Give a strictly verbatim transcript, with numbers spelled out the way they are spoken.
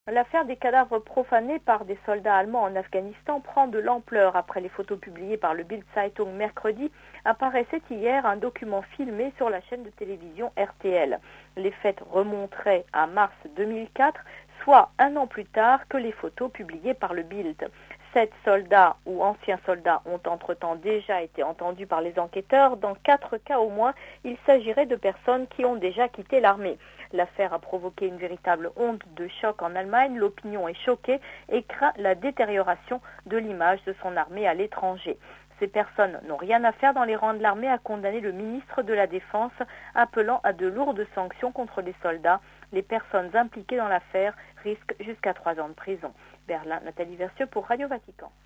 L'affaire des cadavres profanés par des soldats allemands en Afghanistan prend de l'ampleur. Après les photos publiées par le Bild Zeitung mercredi, apparaissait hier un document filmé sur la chaîne de télévision R T L. Les faits remonteraient à mars deux mille quatre, soit un an plus tard que les photos publiées par le Bild. Sept soldats ou anciens soldats ont entre-temps déjà été entendus par les enquêteurs. Dans quatre cas au moins, il s'agirait de personnes qui ont déjà quitté l'armée. L'affaire a provoqué une véritable onde de choc en Allemagne. L'opinion est choquée et craint la détérioration de l'image de son armée à l'étranger. Ces personnes n'ont rien à faire dans les rangs de l'armée, a condamné le ministre de la Défense, appelant à de lourdes sanctions contre les soldats. Les personnes impliquées dans l'affaire risquent jusqu'à trois ans de prison. Berlin, Nathalie Versieux pour Radio Vatican.